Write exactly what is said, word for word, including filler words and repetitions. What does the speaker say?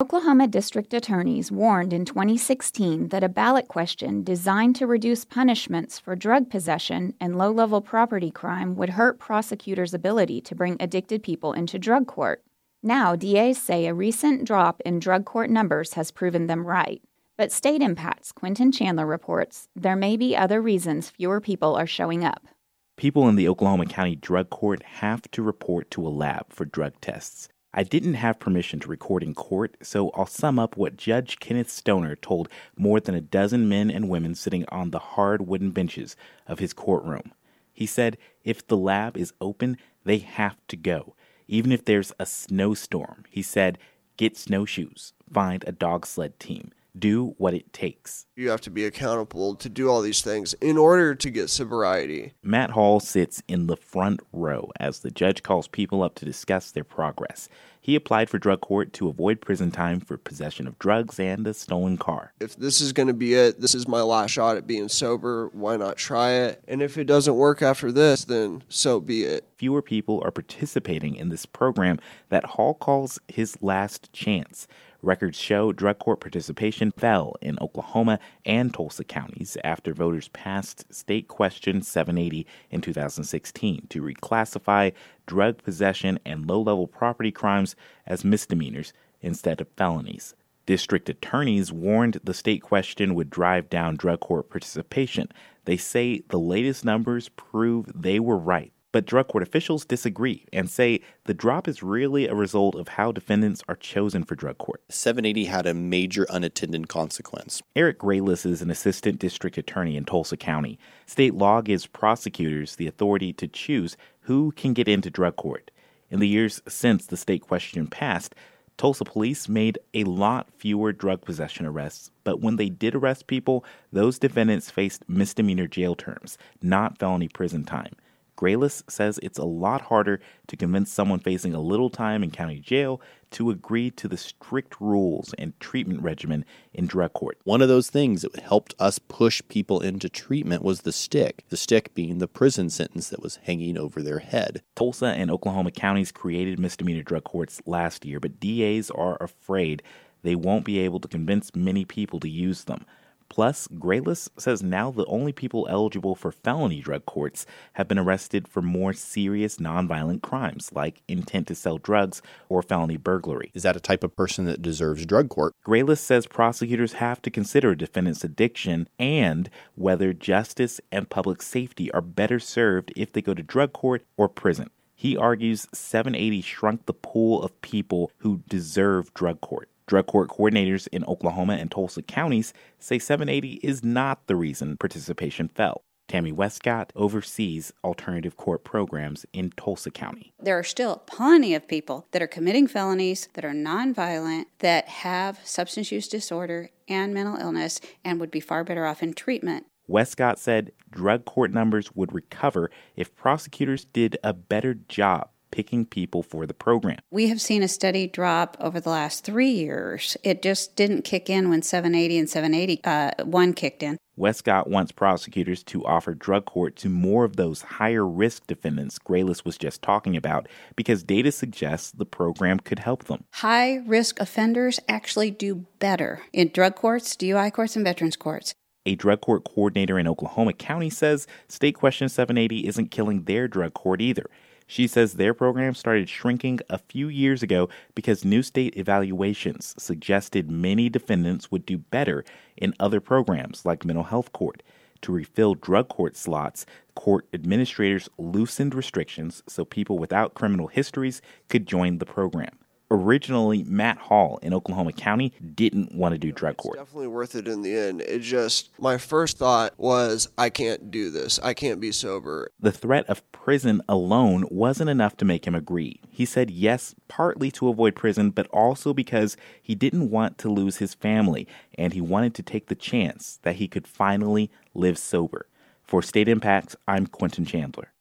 Oklahoma district attorneys warned in twenty sixteen that a ballot question designed to reduce punishments for drug possession and low-level property crime would hurt prosecutors' ability to bring addicted people into drug court. Now, D As say a recent drop in drug court numbers has proven them right. But State Impact's Quentin Chandler reports there may be other reasons fewer people are showing up. People in the Oklahoma County Drug Court have to report to a lab for drug tests. I didn't have permission to record in court, so I'll sum up what Judge Kenneth Stoner told more than a dozen men and women sitting on the hard wooden benches of his courtroom. He said if the lab is open, they have to go. Even if there's a snowstorm, he said, get snowshoes, find a dog sled team. Do what it takes. You have to be accountable to do all these things in order to get sobriety. Matt Hall sits in the front row as the judge calls people up to discuss their progress. He applied for drug court to avoid prison time for possession of drugs and a stolen car. If this is going to be it, this is my last shot at being sober, why not try it? And if it doesn't work after this, then so be it. Fewer people are participating in this program that Hall calls his last chance. Records show drug court participation fell in Oklahoma and Tulsa counties after voters passed State Question seven eighty in two thousand sixteen to reclassify drug possession and low-level property crimes as misdemeanors instead of felonies. District attorneys warned the state question would drive down drug court participation. They say the latest numbers prove they were right. But drug court officials disagree and say the drop is really a result of how defendants are chosen for drug court. seven eighty had a major unintended consequence. Eric Graylis is an assistant district attorney in Tulsa County. State law gives prosecutors the authority to choose who can get into drug court. In the years since the state question passed, Tulsa police made a lot fewer drug possession arrests, but when they did arrest people, those defendants faced misdemeanor jail terms, not felony prison time. Graylis says it's a lot harder to convince someone facing a little time in county jail to agree to the strict rules and treatment regimen in drug court. One of those things that helped us push people into treatment was the stick, the stick being the prison sentence that was hanging over their head. Tulsa and Oklahoma counties created misdemeanor drug courts last year, but D As are afraid they won't be able to convince many people to use them. Plus, Graylis says now the only people eligible for felony drug courts have been arrested for more serious nonviolent crimes like intent to sell drugs or felony burglary. Is that a type of person that deserves drug court? Graylis says prosecutors have to consider a defendant's addiction and whether justice and public safety are better served if they go to drug court or prison. He argues seven eighty shrunk the pool of people who deserve drug court. Drug court coordinators in Oklahoma and Tulsa counties say seven eighty is not the reason participation fell. Tammy Westcott oversees alternative court programs in Tulsa County. There are still plenty of people that are committing felonies, that are nonviolent, that have substance use disorder and mental illness, and would be far better off in treatment. Westcott said drug court numbers would recover if prosecutors did a better job picking people for the program. We have seen a steady drop over the last three years. It just didn't kick in when seven eighty and seven eighty-one kicked in. Westcott wants prosecutors to offer drug court to more of those higher-risk defendants Graylis was just talking about because data suggests the program could help them. High-risk offenders actually do better in drug courts, D U I courts, and veterans courts. A drug court coordinator in Oklahoma County says State Question seven eighty isn't killing their drug court either. She says their program started shrinking a few years ago because new state evaluations suggested many defendants would do better in other programs like mental health court. To refill drug court slots, court administrators loosened restrictions so people without criminal histories could join the program. Originally, Matt Hall in Oklahoma County didn't want to do drug court. It's definitely worth it in the end. It just, my first thought was, I can't do this. I can't be sober. The threat of prison alone wasn't enough to make him agree. He said yes, partly to avoid prison, but also because he didn't want to lose his family, and he wanted to take the chance that he could finally live sober. For State Impact, I'm Quentin Chandler.